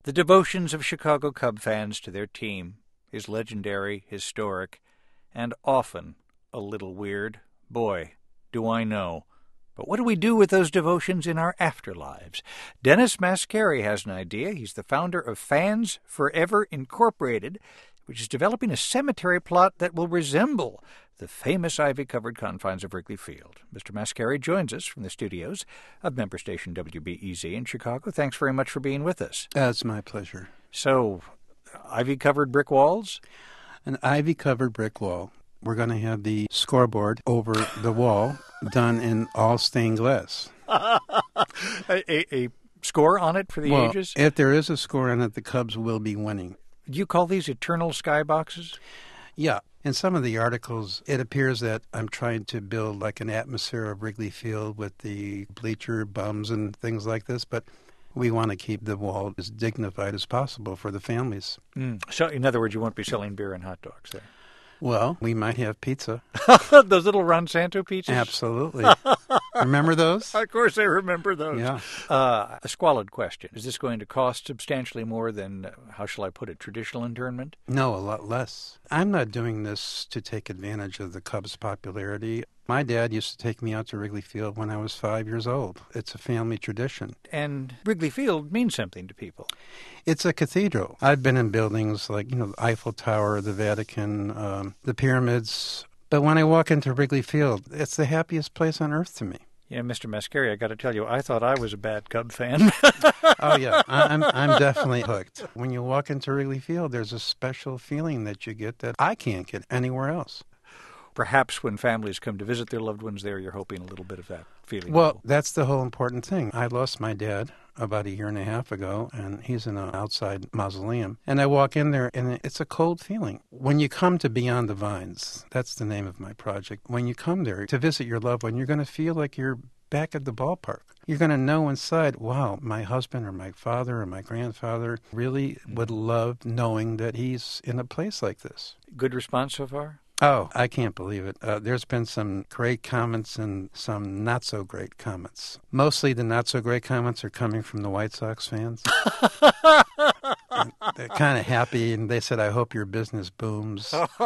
The devotions of Chicago Cub fans to their team is legendary, historic, and often a little weird. Boy, do I know. But what do we do with those devotions in our afterlives? Dennis Mascari has an idea. He's the founder of Fans Forever Incorporated, which is developing a cemetery plot that will resemble the famous ivy-covered confines of Wrigley Field. Mr. Mascari joins us from the studios of member station WBEZ in Chicago. Thanks very much for being with us. It's my pleasure. So, ivy-covered brick walls? An ivy-covered brick wall. We're going to have the scoreboard over the wall done in all stained glass. a score on it for the ages? If there is a score on it, the Cubs will be winning. Do you call these eternal skyboxes? Yeah. In some of the articles, it appears that I'm trying to build like an atmosphere of Wrigley Field with the bleacher bums and things like this, but we want to keep the wall as dignified as possible for the families. So, in other words, you won't be selling beer and hot dogs there? Well, we might have pizza. Those little Ron Santo pizzas? Absolutely. Remember those? Of course I remember those. Yeah. A squalid question. Is this going to cost substantially more than, how shall I put it, traditional internment? No, a lot less. I'm not doing this to take advantage of the Cubs' popularity. My dad used to take me out to Wrigley Field when I was 5 years old. It's a family tradition. And Wrigley Field means something to people. It's a cathedral. I've been in buildings like, the Eiffel Tower, the Vatican, the pyramids. But when I walk into Wrigley Field, it's the happiest place on earth to me. Yeah, Mr. Mascari, I got to tell you, I thought I was a bad Cub fan. Oh, yeah. I'm definitely hooked. When you walk into Wrigley Field, there's a special feeling that you get that I can't get anywhere else. Perhaps when families come to visit their loved ones there, you're hoping a little bit of that feeling. Well, that's the whole important thing. I lost my dad about 1.5 years ago, and he's in an outside mausoleum. And I walk in there, and it's a cold feeling. When you come to Beyond the Vines, that's the name of my project. When you come there to visit your loved one, you're going to feel like you're back at the ballpark. You're going to know inside, wow, my husband or my father or my grandfather really would love knowing that he's in a place like this. Good response so far? Oh, I can't believe it. There's been some great comments and some not-so-great comments. Mostly the not-so-great comments are coming from the White Sox fans. They're kind of happy, and they said, I hope your business booms.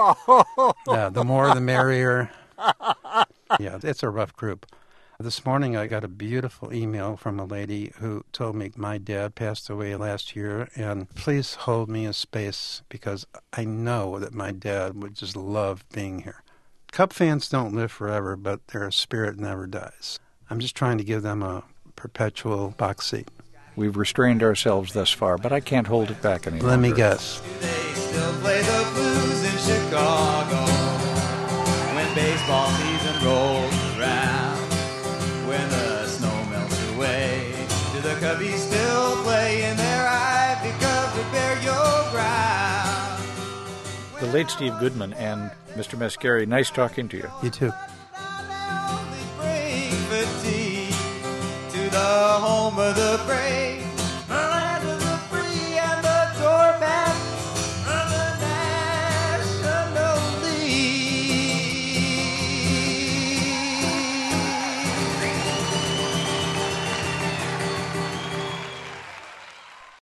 The more the merrier. Yeah, it's a rough group. This morning I got a beautiful email from a lady who told me my dad passed away last year, and please hold me a space because I know that my dad would just love being here. Cub fans don't live forever, but their spirit never dies. I'm just trying to give them a perpetual box seat. We've restrained ourselves thus far, but I can't hold it back any longer. Let me guess. Do they still play the blues in Chicago when baseball season rolls around? When the snow melts away, do the Cubbies still play in their ivy-covered burial ground? The late Steve Goodman and Mr. Mascari, nice talking to you. You too. Bring fatigue to the home of the brave.